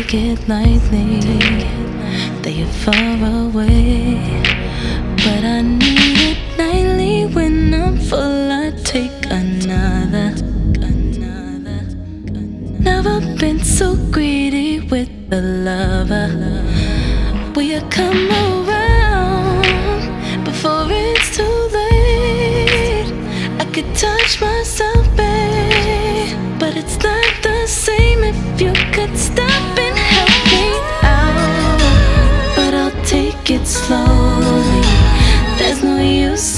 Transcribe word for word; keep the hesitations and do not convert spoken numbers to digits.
take it lightly that you're far away, but I need it nightly. When I'm full, I take another. Never been so greedy with the lover. Will you come around before it's too late? I could touch myself, babe, but it's not the same if you could stop and help me out. But I'll take it slowly. There's no use